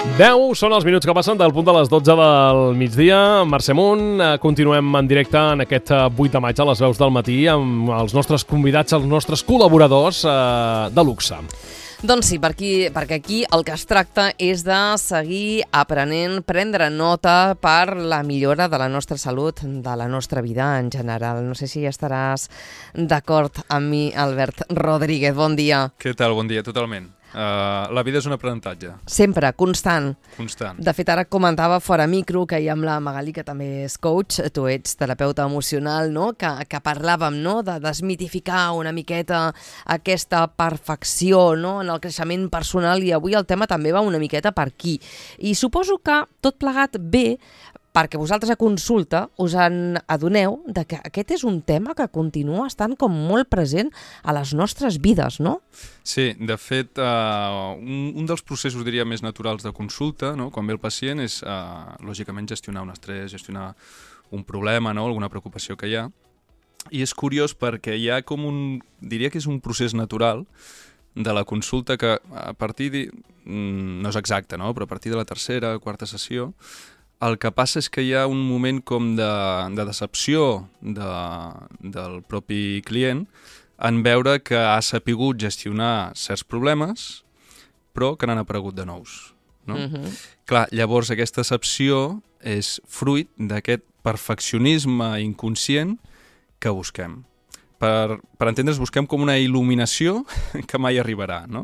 10 són els minuts que passen del punt de les 12 del migdia. Mercè Munt, continuem en directe en aquest 8 de maig a les veus del matí amb els nostres convidats, els nostres col·laboradors de luxe. Doncs sí, perquè aquí el que es tracta és de seguir aprenent, prendre nota per la millora de la nostra salut, de la nostra vida en general. No sé si estaràs d'acord amb mi, Albert Rodríguez. Bon dia. Què tal? Bon dia, totalment. La vida és un aprenentatge. Sempre, constant. Constant. De fet, ara comentava fora micro que hi ha amb la Magali, que també és coach, tu ets terapeuta emocional, no? que parlàvem, no? De desmitificar una miqueta aquesta perfecció, no? En el creixement personal, i avui el tema també va una miqueta per aquí. I suposo que tot plegat ve perquè vosaltres a consulta us adoneu de que aquest és un tema que continua estant com molt present a les nostres vides, no? Sí, de fet, un dels processos, diria, més naturals de consulta, no? Quan ve el pacient, és lògicament gestionar un estrès, gestionar un problema, no? Alguna preocupació que hi ha. I és curiós perquè hi ha com diria que és un procés natural de la consulta que a partir no és exacte, no? Però a partir de la tercera, quarta sessió, el que passa és que hi ha un moment com de decepció del propi client en veure que ha sapigut gestionar certs problemes, però que n'han aparegut de nous. No? Clar, llavors aquesta decepció és fruit d'aquest perfeccionisme inconscient que busquem. Per entendre's, busquem com una il·luminació que mai arribarà. No?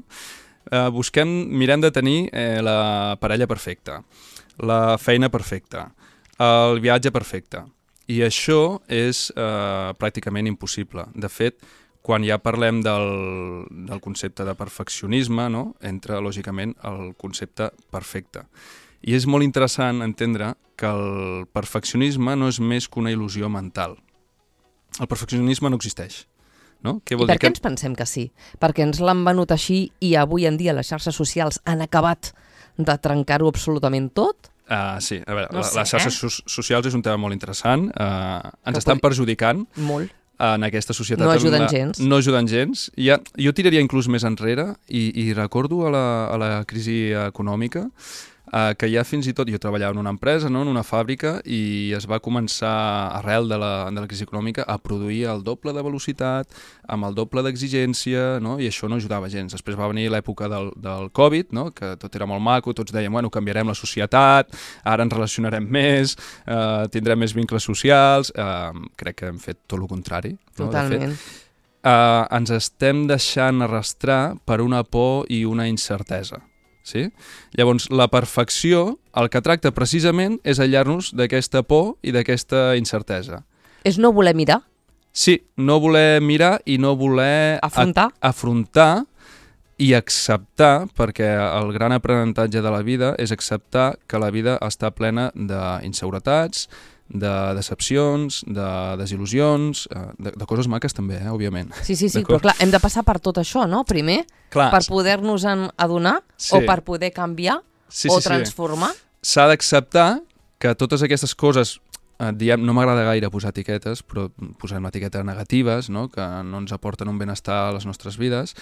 Mirem de tenir la parella perfecta, la feina perfecta, el viatge perfecte. I això és pràcticament impossible. De fet, quan ja parlem del concepte de perfeccionisme, no? Entra, lògicament, el concepte perfecte. I és molt interessant entendre que el perfeccionisme no és més que una il·lusió mental. El perfeccionisme no existeix. No? I per què ens pensem que sí? Perquè ens l'han venut així i avui en dia les xarxes socials han acabat de trencar-ho absolutament tot? Sí, a veure, les xarxes socials és un tema molt interessant. Ens estan perjudicant molt en aquesta societat. No ajuden gens. No ajuden gens. Jo tiraria inclús més enrere i recordo a la crisi econòmica que ja fins i tot, jo treballava en una empresa, no? En una fàbrica, i es va començar, arrel de la crisi econòmica, a produir el doble de velocitat, amb el doble d'exigència, no? I això no ajudava gens. Després va venir l'època del Covid, no? Que tot era molt maco, tots dèiem, bueno, canviarem la societat, ara ens relacionarem més, tindrem més vincles socials. Crec que hem fet tot el contrari. No? Totalment. De fet, ens estem deixant arrastrar per una por i una incertesa. Sí? Llavors, la perfecció, el que tracta precisament és aïllar-nos d'aquesta por i d'aquesta incertesa. És no voler mirar? Sí, no voler mirar i no voler afrontar i acceptar, perquè el gran aprenentatge de la vida és acceptar que la vida està plena d'inseguretats, de decepcions, de desil·lusions, de coses maques també, òbviament. Sí, però clar, hem de passar per tot això, no? Primer, per poder-nos adonar o per poder canviar o transformar. S'ha d'acceptar que totes aquestes coses, no m'agrada gaire posar etiquetes, però posem etiquetes negatives, no? Que no ens aporten un benestar a les nostres vides,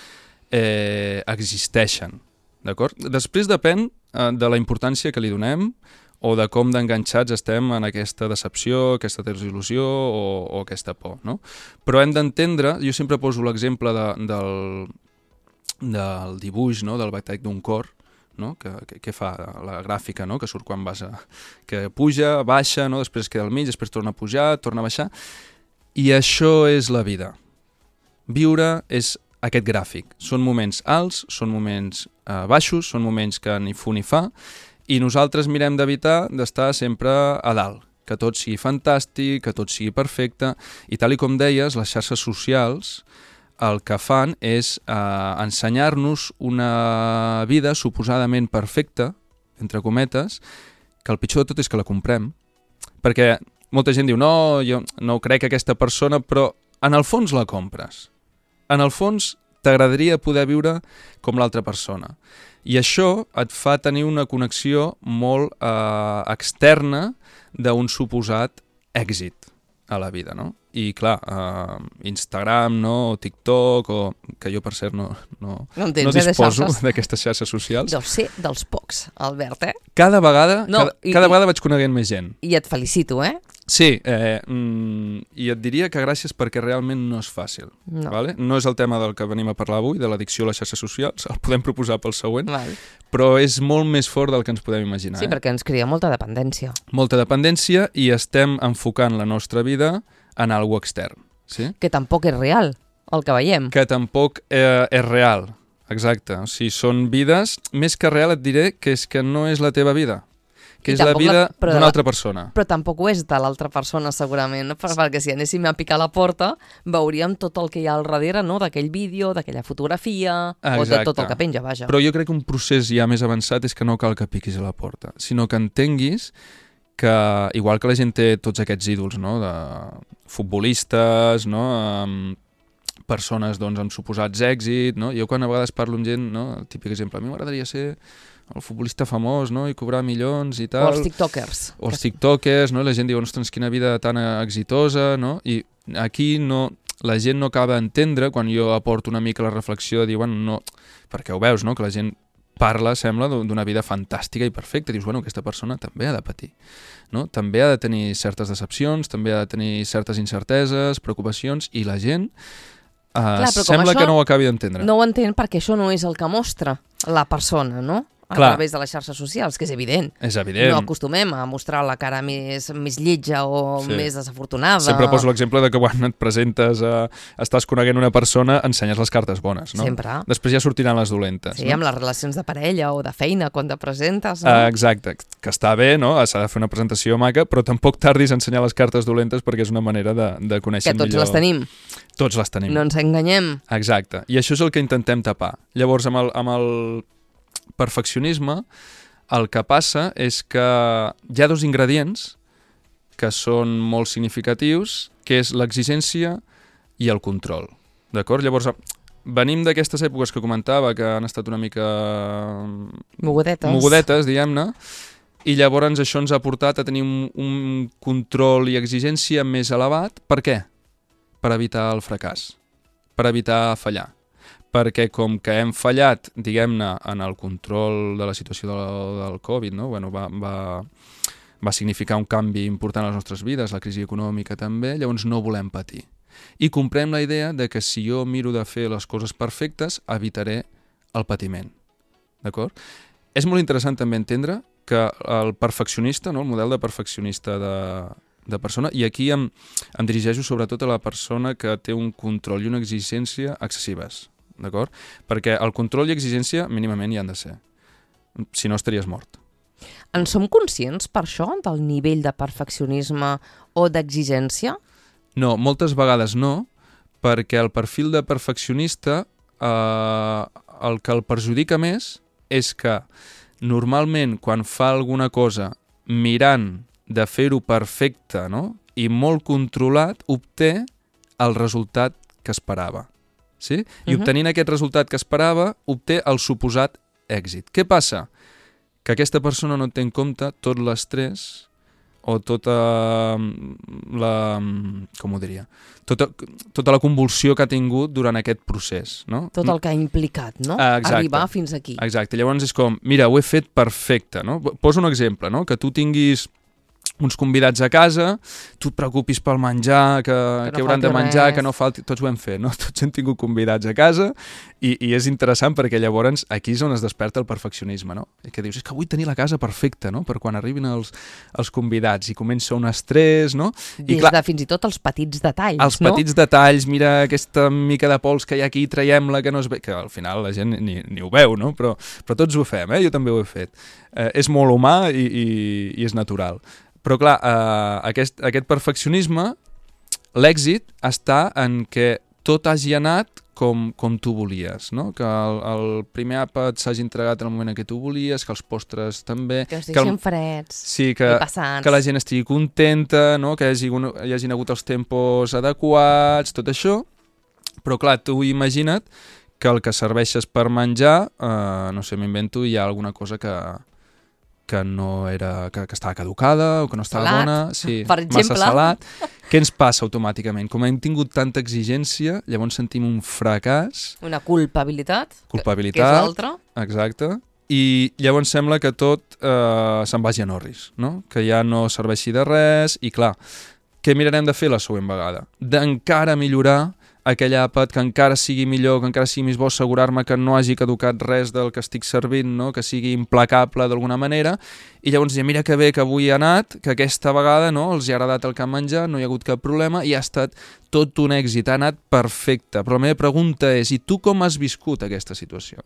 existeixen. D'acord? Després depèn de la importància que li donem o de com d'enganxats estem en aquesta decepció, aquesta desil·lusió o aquesta por, no? Però hem d'entendre, jo sempre poso l'exemple del dibuix, no? Del batec d'un cor, no? Que fa la gràfica, no? Que surt quan vas que puja, baixa, no? Després queda al mig, després torna a pujar, torna a baixar. I això és la vida. Viure és aquest gràfic. Són moments alts, són moments baixos, són moments que ni fu ni fa, i nosaltres mirem d'evitar d'estar sempre a dalt, que tot sigui fantàstic, que tot sigui perfecte, i tal com deies, les xarxes socials el que fan és ensenyar-nos una vida suposadament perfecta, entre cometes, que el pitjor de tot és que la comprem, perquè molta gent diu, no, jo no crec que aquesta persona, però en el fons la compres. En el fons t'agradaria poder viure com l'altra persona. I això et fa tenir una connexió molt externa d'un suposat èxit a la vida, no? i clar, Instagram, no? O TikTok, o que jo per cert no disposo d'aquestes xarxes socials. Deu ser dels pocs, Albert, Cada vegada vaig coneguent més gent. I et felicito, Sí, i et diria que gràcies perquè realment no és fàcil. No. Vale? No és el tema del que venim a parlar avui, de l'addicció a les xarxes socials, el podem proposar pel següent, però és molt més fort del que ens podem imaginar. Sí, perquè ens crea molta dependència. Molta dependència i estem enfocant la nostra vida en algo extern. Sí? Que tampoc és real, el que veiem. Que tampoc és real, exacte. O sigui, són vides, més que real et diré que és que no és la teva vida, que és la vida d'una altra persona. Però tampoc ho és de l'altra persona, segurament, no? Perquè si anéssim a picar la porta, veuríem tot el que hi ha al darrere, no? D'aquell vídeo, d'aquella fotografia, o de tot el que penja, vaja. Però jo crec que un procés ja més avançat és que no cal que piquis a la porta, sinó que entenguis que, igual que la gent té tots aquests ídols, no? De futbolistes, no? Persones doncs, amb suposats èxits, no? Jo quan a vegades parlo amb gent, no? El típic exemple, a mi m'agradaria ser el futbolista famós, no? I cobrar milions i tal. O els tiktokers. O els tiktokers, no? I la gent diu, ostres, quina vida tan exitosa, no? I aquí la gent no acaba d'entendre, quan jo aporto una mica la reflexió de dir, bueno, no, perquè ho veus, no? Que la gent parla, sembla, d'una vida fantàstica i perfecta. Dius, bueno, aquesta persona també ha de patir, no? També ha de tenir certes decepcions, també ha de tenir certes incerteses, preocupacions, i la gent sembla que no ho acabi d'entendre. No ho entén perquè això no és el que mostra la persona, no? A través de les xarxes socials, que és evident. És evident. No acostumem a mostrar la cara més lletja o més desafortunada. Sempre poso l'exemple de que quan et presentes, estàs coneguent una persona, ensenyes les cartes bones, no? Sempre. Després ja sortiran les dolentes. Sí, no? Amb les relacions de parella o de feina, quan te presentes, no? Exacte, que està bé, no? S'ha de fer una presentació maca, però tampoc tardis a ensenyar les cartes dolentes perquè és una manera de conèixer millor. Que tots les tenim. Tots les tenim. No ens enganyem. Exacte, i això és el que intentem tapar. Llavors, amb el perfeccionisme, el que passa és que hi ha dos ingredients que són molt significatius, que és l'exigència i el control. D'acord? Llavors, venim d'aquestes èpoques que comentava, que han estat una mica mogudetes, diguem-ne, i llavors això ens ha portat a tenir un control i exigència més elevat. Per què? Per evitar el fracàs, per evitar fallar. Perquè com que hem fallat, diguem-ne, en el control de la situació del Covid, no? Bueno, va significar un canvi important a les nostres vides, la crisi econòmica també, llavors no volem patir. I comprem la idea de que si jo miro de fer les coses perfectes, evitaré el patiment. D'acord? És molt interessant també entendre que el perfeccionista, no? El model de perfeccionista de persona, i aquí em dirigeixo sobretot a la persona que té un control i una exigència excessives. D'acord? Perquè el control i exigència mínimament hi han de ser. Si no, estaries mort. En som conscients, per això, del nivell de perfeccionisme o d'exigència? No, moltes vegades no, perquè el perfil de perfeccionista el que el perjudica més és que normalment quan fa alguna cosa mirant de fer-ho perfecte, no? I molt controlat, obté el resultat que esperava. Sí? I obtenint aquest resultat que esperava, obté el suposat èxit. Què passa? Que aquesta persona no té en compte tot l'estrès o tota la... com ho diria? Tota la convulsió que ha tingut durant aquest procés, no? Tot el que ha implicat, no? Exacte. Arribar fins aquí. Exacte. Llavors és com, mira, ho he fet perfecte, no? Poso un exemple, no? Que tu tinguis uns convidats a casa, tu et preocupis pel menjar, que hauran de menjar, que no falti... Tots ho hem fet, no? Tots hem tingut convidats a casa i és interessant perquè llavors aquí és on es desperta el perfeccionisme, no? I que dius, és que vull tenir la casa perfecta, no? Per quan arribin els convidats i comença un estrès, no? De fins i tot els petits detalls, no? Els petits detalls, mira aquesta mica de pols que hi ha aquí, traiem-la, que no es ve... Que al final la gent ni ho veu, no? Però tots ho fem, Jo també ho he fet. És molt humà i és natural. Però clar, aquest perfeccionisme, l'èxit està en que tot hagi anat com tu volies, no? Que el primer àpat s'hagi entregat en el moment en què tu volies, que els postres també... Que estiguin freds, sí, que la gent estigui contenta, no? Que hi hagin hagut els tempos adequats, tot això. Però clar, tu imagina't que el que serveixes per menjar, no sé, m'invento, hi ha alguna cosa que que no era, que estava caducada o que no estava Salat, bona, sí, per exemple. massa salat. Què ens passa automàticament? Com hem tingut tanta exigència, llavors sentim un fracàs, Una culpabilitat, que és l'altra. exacte, i llavors sembla que tot se'n vagi a Norris, no? Que ja no serveixi de res, i clar, què mirarem de fer la següent vegada? D'encara millorar aquell àpat, que encara sigui millor, que encara sigui més bo, assegurar-me que no hagi caducat res del que estic servint, no? Que sigui implacable d'alguna manera, i llavors dir, mira que bé que avui ha anat, que aquesta vegada no, els hi ha agradat el que han menjat, no hi ha hagut cap problema, i ha estat tot un èxit, ha anat perfecte. Però la meva pregunta és, i tu com has viscut aquesta situació?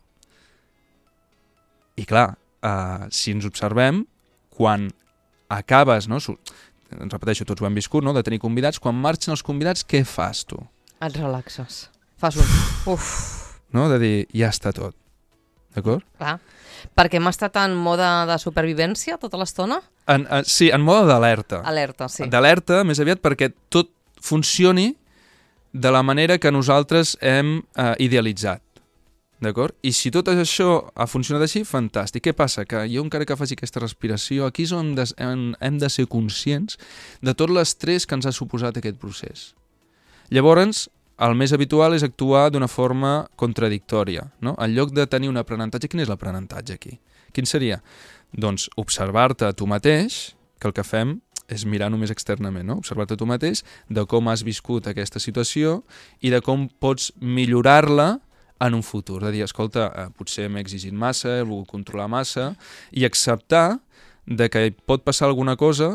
I clar, si ens observem, quan acabes, no? Repeteixo, tots ho hem viscut, no? De tenir convidats, quan marxen els convidats, què fas tu? Et relaxes. Fas un... Uf. No? De dir, ja està tot. D'acord? Clar. Perquè hem estat en mode de supervivència tota l'estona? Sí, en mode d'alerta. Alerta, sí. D'alerta, més aviat, perquè tot funcioni de la manera que nosaltres hem idealitzat. D'acord? I si tot això ha funcionat així, fantàstic. Què passa? Que jo encara que faci aquesta respiració, aquí és on hem de ser conscients de tot l'estrès que ens ha suposat aquest procés. Llavors, el més habitual és actuar d'una forma contradictòria, no? En lloc de tenir un aprenentatge, quin és l'aprenentatge aquí? Quin seria? Doncs observar-te a tu mateix, que el que fem és mirar només externament, no? Observar-te a tu mateix, de com has viscut aquesta situació i de com pots millorar-la en un futur. De dir, escolta, potser m'he exigit massa, he volgut controlar massa, i acceptar de que pot passar alguna cosa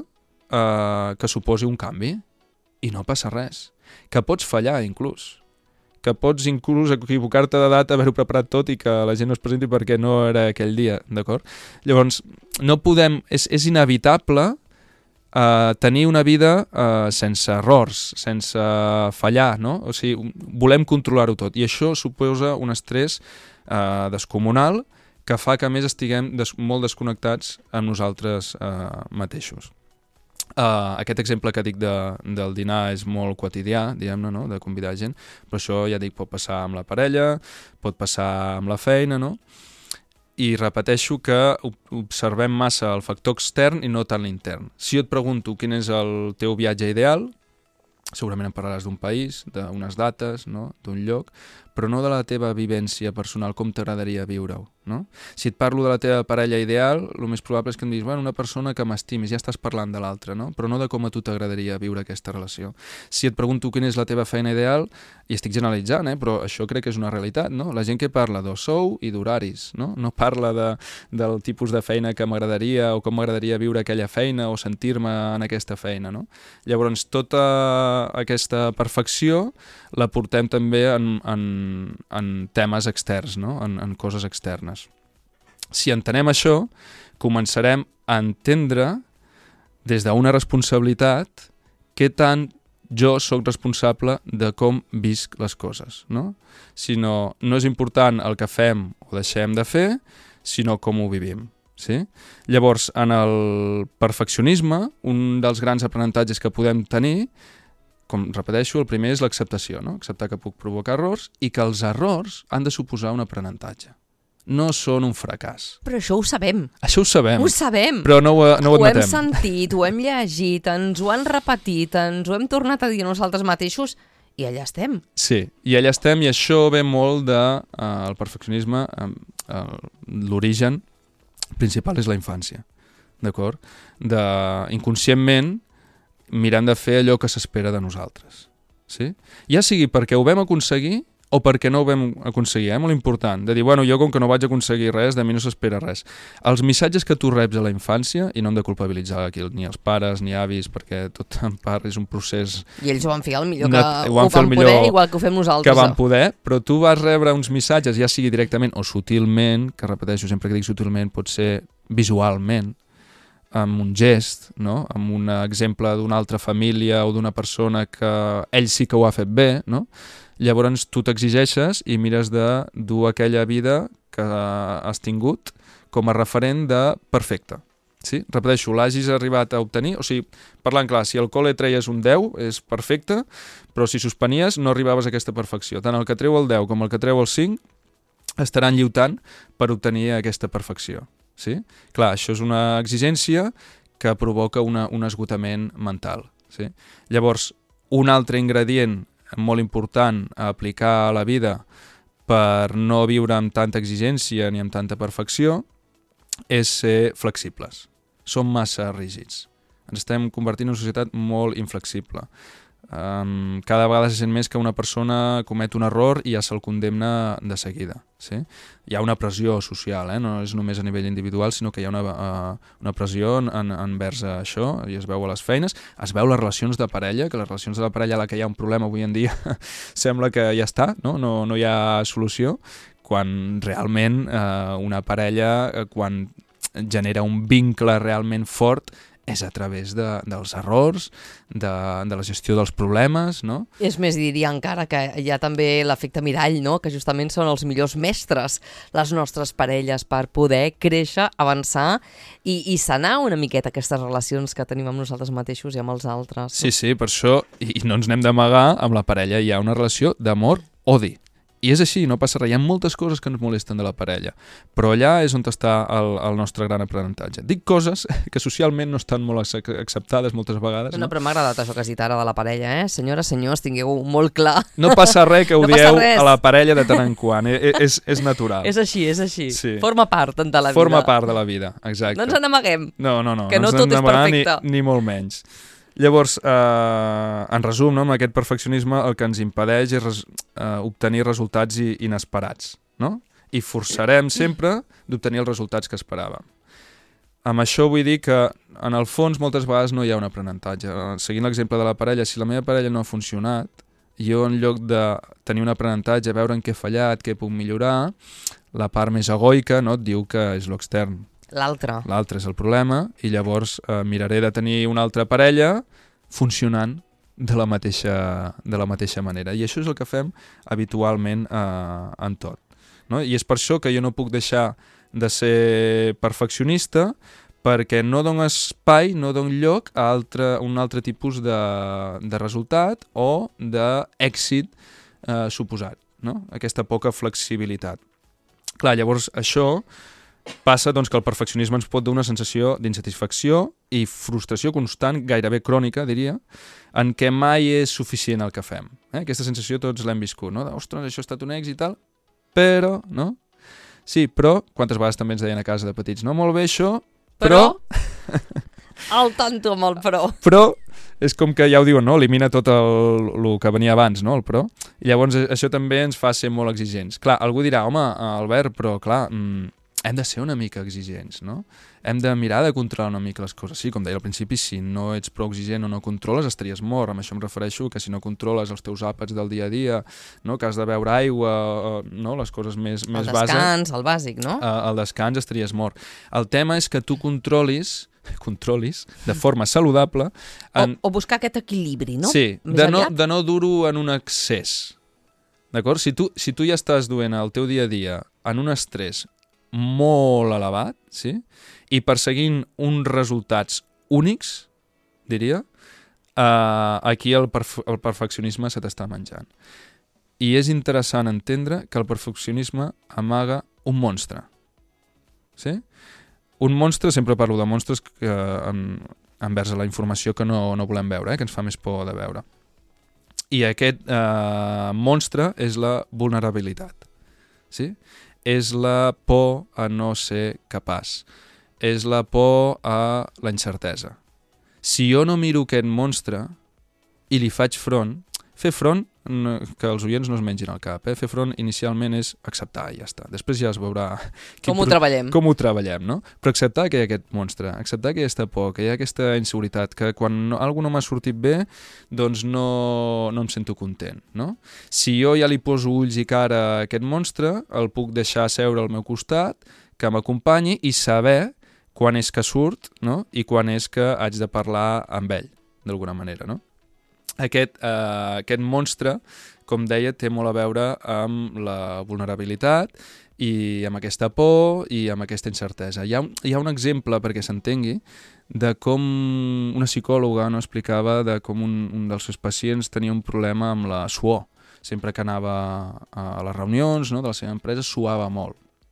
que suposi un canvi, i no passa res. Que pots fallar, inclús. Que pots inclús equivocar-te de data, haver-ho preparat tot i que la gent no es presenti perquè no era aquell dia, d'acord? Llavors, no podem... És inevitable tenir una vida sense errors, sense fallar, no? O sigui, volem controlar-ho tot. I això suposa un estrès descomunal que fa que, a més, estiguem molt desconnectats amb nosaltres mateixos. Aquest exemple que dic del dinar és molt quotidià, diguem-ne, no? De convidar gent, però això, ja dic, pot passar amb la parella, pot passar amb la feina, no? I repeteixo que observem massa el factor extern i no tant l'intern. Si jo et pregunto quin és el teu viatge ideal, segurament em parlaràs d'un país, d'unes dates, no? D'un lloc, però no de la teva vivència personal, com t'agradaria viure-ho, no? Si et parlo de la teva parella ideal, el més probable és que em diguis, bueno, una persona que m'estimis, ja estàs parlant de l'altra, no? Però no de com a tu t'agradaria viure aquesta relació. Si et pregunto quina és la teva feina ideal, i estic generalitzant, però això crec que és una realitat, no? La gent que parla de sou i d'horaris, no? No parla del tipus de feina que m'agradaria o com m'agradaria viure aquella feina o sentir-me en aquesta feina, no? Llavors, tota aquesta perfecció la portem també en temes externs, no? En coses externes. Si entenem això, començarem a entendre des d'una responsabilitat què tant jo sóc responsable de com visc les coses, no? No és important el que fem o deixem de fer, sinó com ho vivim. Sí? Llavors, en el perfeccionisme, un dels grans aprenentatges que podem tenir, com repeteixo, el primer és l'acceptació, no? Acceptar que puc provocar errors i que els errors han de suposar un aprenentatge. No són un fracàs. Però això ho sabem. Això ho sabem. Ho sabem. Però no ho admetem. Ho hem sentit, ho hem llegit, ens ho han repetit, ens ho hem tornat a dir nosaltres mateixos i allà estem. Sí, i allà estem, i això ve molt del perfeccionisme. L'origen principal és la infància, d'acord? Inconscientment mirant de fer allò que s'espera de nosaltres. Sí? Ja sigui perquè ho vam aconseguir o perquè no ho vam aconseguir, molt important, de dir, bueno, jo com que no vaig aconseguir res, de mi no s'espera res. Els missatges que tu reps a la infància, i no hem de culpabilitzar aquí ni els pares ni avis, perquè tot en part és un procés... I ells ho van fer el millor que ho van poder, igual que ho fem nosaltres. Que van poder, però tu vas rebre uns missatges, ja sigui directament o sutilment, que repeteixo, sempre que dic sutilment pot ser visualment, amb un gest, no? Amb un exemple d'una altra família o d'una persona que ell sí que ho ha fet bé, no? Llavors tu t'exigeixes i mires de dur aquella vida que has tingut com a referent de perfecte. Sí? Repeteixo, l'hagis arribat a obtenir, o sigui, parlant clar, si al col·le treies un 10 és perfecte, però si suspenies no arribaves a aquesta perfecció. Tant el que treu el 10 com el que treu el 5 estaran lluitant per obtenir aquesta perfecció. Sí? Clar, això és una exigència que provoca un esgotament mental. Sí? Llavors, un altre ingredient molt important a aplicar a la vida per no viure amb tanta exigència ni amb tanta perfecció és ser flexibles. Som massa rígids. Ens estem convertint en una societat molt inflexible. Cada vegada se sent més que una persona comet un error i ja se'l condemna de seguida. Sí? Hi ha una pressió social, no és només a nivell individual, sinó que hi ha una pressió envers això, i es veu a les feines, es veu les relacions de parella, que les relacions de la parella a la que hi ha un problema avui en dia sembla que ja està, no hi ha solució, quan realment una parella, quan genera un vincle realment fort, és a través dels errors, de la gestió dels problemes, no? És més, diria encara que hi ha també l'efecte mirall, no? Que justament són els millors mestres, les nostres parelles, per poder créixer, avançar i sanar una miqueta aquestes relacions que tenim amb nosaltres mateixos i amb els altres. Sí, per això, i no ens n'hem d'amagar, amb la parella hi ha una relació d'amor-odi. I és així, no passa res. Hi ha moltes coses que ens molesten de la parella, però allà és on està el nostre gran aprenentatge. Dic coses que socialment no estan molt acceptades moltes vegades. No, però m'ha agradat això que has dit ara de la parella, Senyores, senyors, tingueu molt clar. No passa res que odieu a la parella de tant en quant, és natural. És així. Sí. Forma part de la vida. Forma part de la vida, exacte. No ens n'amaguem. No. Que no tot és perfecte. Ni molt menys. Llavors, en resum, amb aquest perfeccionisme el que ens impedeix és obtenir resultats inesperats, no? I forçarem sempre d'obtenir els resultats que esperàvem. Amb això vull dir que, en el fons, moltes vegades no hi ha un aprenentatge. Seguint l'exemple de la parella, si la meva parella no ha funcionat, jo en lloc de tenir un aprenentatge, veure en què he fallat, què puc millorar, la part més egoica et diu que és l'extern. L'altre és el problema i llavors miraré de tenir una altra parella funcionant de la mateixa manera. I això és el que fem habitualment en tot. No? I és per això que jo no puc deixar de ser perfeccionista, perquè no dono espai, no dono lloc a un altre tipus de resultat o d'èxit suposat. No? Aquesta poca flexibilitat. Clar, llavors això passa que el perfeccionisme ens pot donar una sensació d'insatisfacció i frustració constant, gairebé crònica, diria, en què mai és suficient el que fem. Aquesta sensació tots l'hem viscut, no? Ostres, això ha estat un èxit i tal, però, no? Sí, però, quantes vegades també ens deien a casa de petits, no? Molt bé això, però... Al tanto amb el però. Però és com que ja ho diuen, no? Elimina tot el que venia abans, no? El però. I llavors això també ens fa ser molt exigents. Clar, algú dirà, home, Albert, però clar... hem de ser una mica exigents, no? Hem de mirar de controlar una mica les coses. Sí, com deia al principi, si no ets prou exigent o no controles, estaries mort. Amb això em refereixo que si no controles els teus àpats del dia a dia, no? Que has de beure aigua, no? Les coses més bases. El descans, el bàsic, no? El descans estaries mort. El tema és que tu controlis de forma saludable... O buscar aquest equilibri, no? Sí, de no dur-ho en un excés. D'acord? Si tu ja estàs duent el teu dia a dia en un estrès molt elevat, sí? I perseguint uns resultats únics, diria, aquí el perfeccionisme se t'està menjant. I és interessant entendre que el perfeccionisme amaga un monstre. Sí? Un monstre, sempre parlo de monstres envers la informació que no volem veure, que ens fa més por de veure. I aquest monstre és la vulnerabilitat. Sí? És la por a no ser capaç. És la por a la incertesa. Si jo no miro aquest monstre i li faig front, fer front, que els oients no es mengin al cap, fer front inicialment és acceptar i ja està. Després ja es veurà... Com ho treballem. Com ho treballem, no? Però acceptar que hi ha aquest monstre, acceptar que hi ha aquesta por, que hi ha aquesta inseguretat, que quan alguna no m'ha sortit bé, doncs no em sento content, no? Si jo ja li poso ulls i cara a aquest monstre, el puc deixar seure al meu costat, que m'acompanyi i saber quan és que surt, no? I quan és que haig de parlar amb ell, d'alguna manera, no? Aquest monstre, com deia, té molt a veure amb la vulnerabilitat i amb aquesta por i amb aquesta incertesa. Hi ha un exemple, perquè s'entengui, de com una psicòloga explicava de com un dels seus pacients tenia un problema amb la suor. Sempre que anava a les reunions, no, de la seva empresa, suava molt.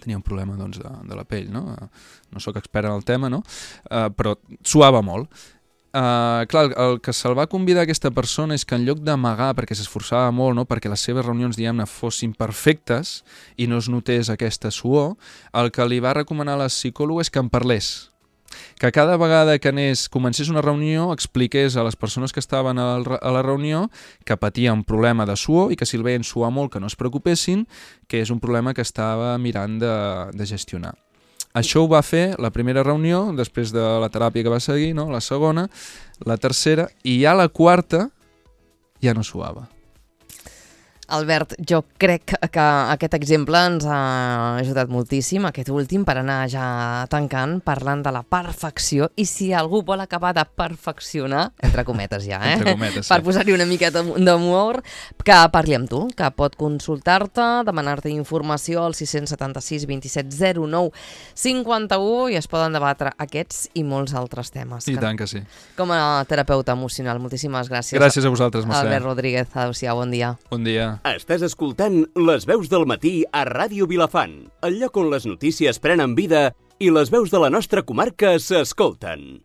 tenia un problema doncs, de la pell, no? No sóc expert en el tema, no? Però suava molt. Clar, el que se'l va convidar a aquesta persona és que en lloc d'amagar, perquè s'esforçava molt, no? Perquè les seves reunions, diguem-ne, fossin perfectes i no es notés aquesta suor, el que li va recomanar la psicòloga és que en parlés. Que cada vegada que comencés una reunió expliqués a les persones que estaven a la reunió que patia un problema de suor i que si el veien suar molt que no es preocupessin, que és un problema que estava mirant de gestionar. Això ho va fer la primera reunió, després de la teràpia que va seguir, no? La segona, la tercera, i ja la quarta ja no suava. Albert, jo crec que aquest exemple ens ha ajudat moltíssim, aquest últim, per anar ja tancant, parlant de la perfecció, i si algú vol acabar de perfeccionar, entre cometes ja, Entre cometes, sí. Per posar-hi una miqueta d'humor, que parli amb tu, que pot consultar-te, demanar-te informació al 676 27 09 51 i es poden debatre aquests i molts altres temes. I tant que sí. Com a terapeuta emocional, moltíssimes gràcies. Gràcies a vosaltres, Mercè. Albert Rodríguez, adéu-siau, bon dia. Bon dia. Estàs escoltant Les Veus del Matí a Ràdio Vilafant, el lloc on les notícies prenen vida i les veus de la nostra comarca s'escolten.